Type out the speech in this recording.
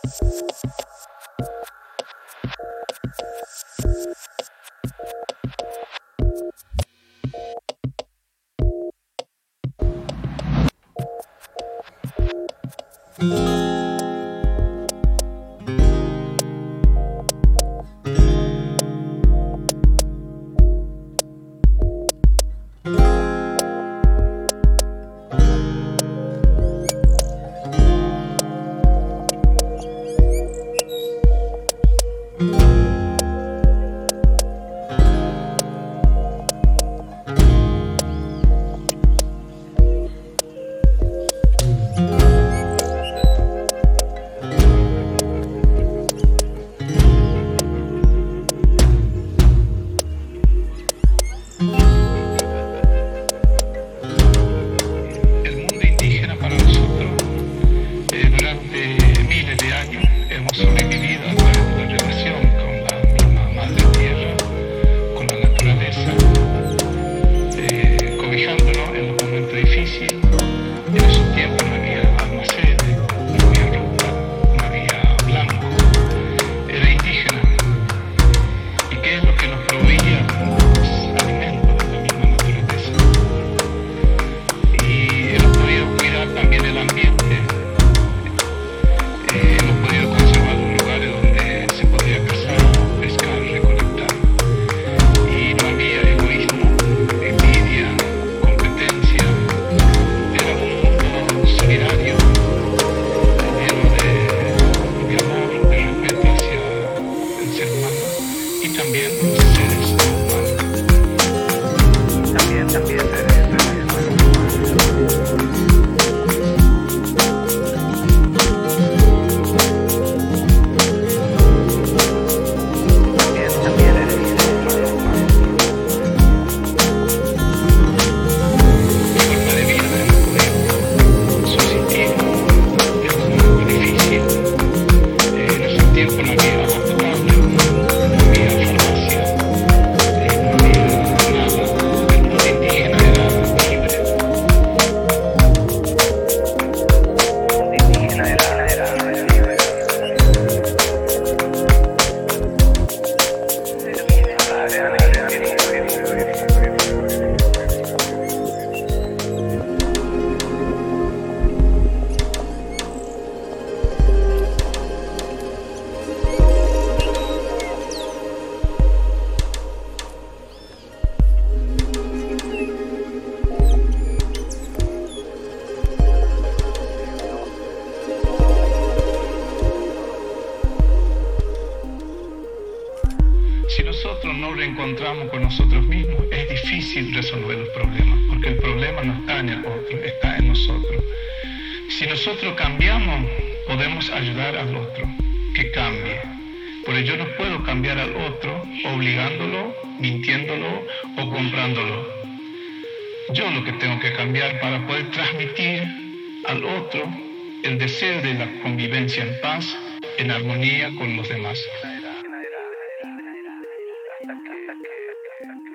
Si nosotros no reencontramos con nosotros mismos, es difícil resolver los problemas, porque el problema no está en el otro, está en nosotros. Si nosotros cambiamos, podemos ayudar al otro que cambie. Porque yo no puedo cambiar al otro obligándolo, mintiéndolo o comprándolo. Yo lo que tengo que cambiar para poder transmitir al otro el deseo de la convivencia en paz, en armonía con los demás.